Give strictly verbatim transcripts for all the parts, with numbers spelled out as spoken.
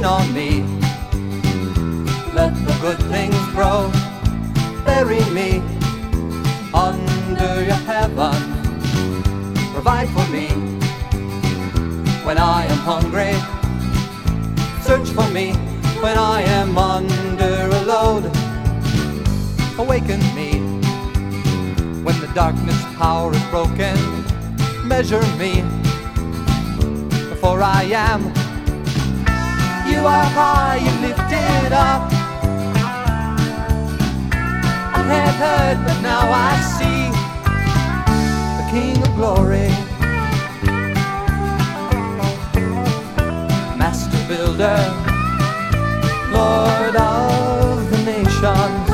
Rain on me, let the good things grow. Bury me under your heaven. Provide for me when I am hungry. Search for me when I am under a load. Awaken me when the darkness power is broken. Measure me before I am. You are high and lifted up. I had heard, but now I see the King of Glory, Master Builder, Lord of the nations.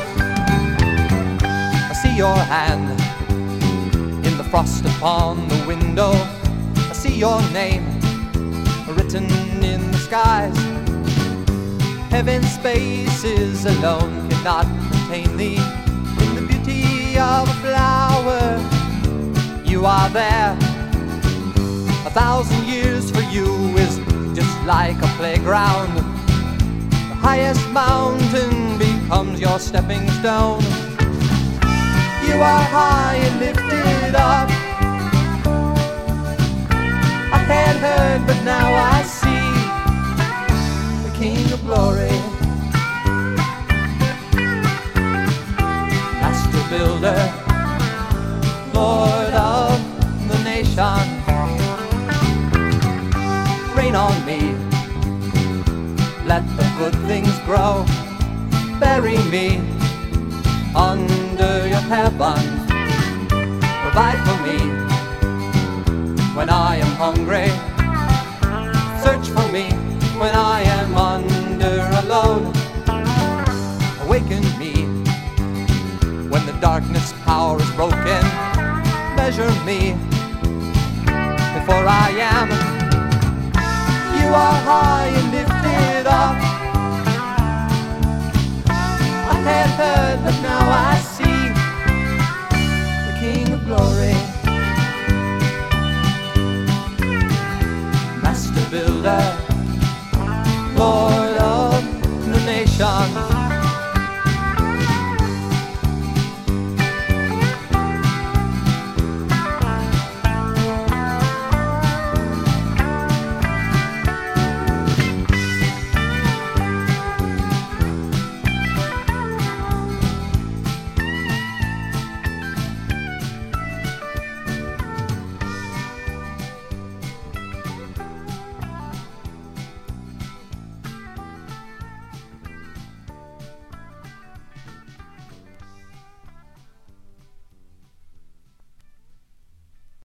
I see your hand in the frost upon the window. I see your name written in the skies. Heaven's spaces alone cannot contain thee. In the beauty of a flower, you are there. A thousand years for you is just like a playground. The highest mountain becomes your stepping stone. You are high and lifted up. I had heard, but now I see the King of Glory, Master Builder, Lord of the nation. Rain on me, let the good things grow. Bury me under your heaven. Provide for me when I am hungry. Search for me when I am under a load. Awaken me when the darkness power is broken. Measure me before I am. You are high